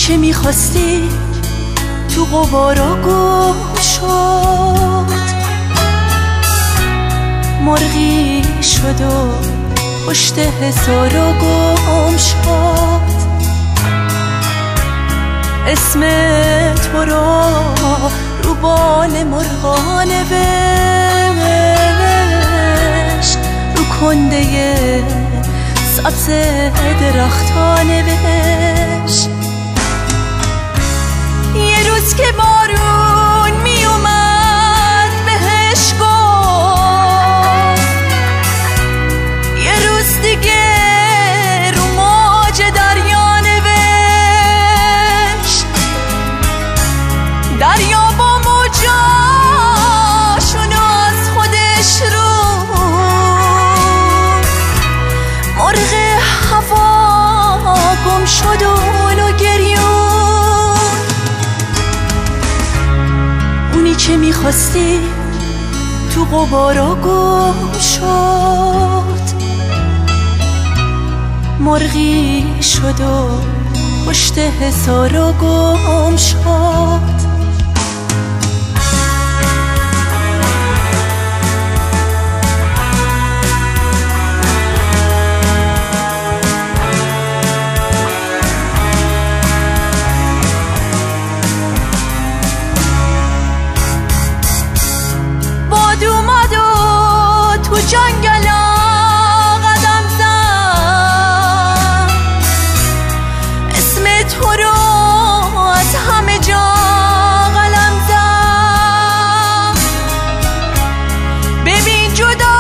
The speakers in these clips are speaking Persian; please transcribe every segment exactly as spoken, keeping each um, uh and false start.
که میخواستی تو غبارا گم شد، مرغی شد و پشت حصارا گم شد. اسم تو را رو بال مرغا نوشت، رو کنده سبز درختا نوشت. یه روز که بارون می اومد بهش گفت، یه روز دیگه رو موج دریا نوشت. دریا با موجاشون از خودش رو مرغ هوا گم شد و اونو گریون. اونی که میخواستی تو غبارا گم شد، مرغی شد و پشت حصارا گم شد. باد اومد و تو جنگلا قدم زد، اسم تو رو از همه جا قلم زد. ببین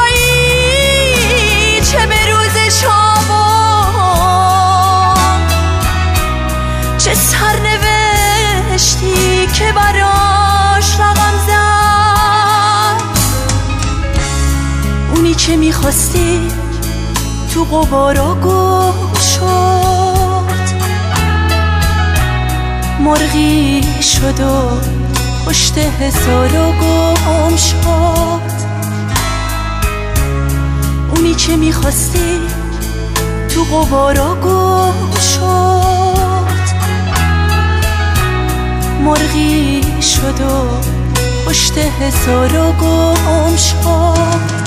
جدایی چه به روزش آورد، چه سرنوشتی که براش رقم زد. اونی که میخواستی تو غبارا گم شد، مرغی شد و پشت حصارا گم شد. اونی که میخواستی تو غبارا گم شد، مرغی شد و پشت حصارا گم شد.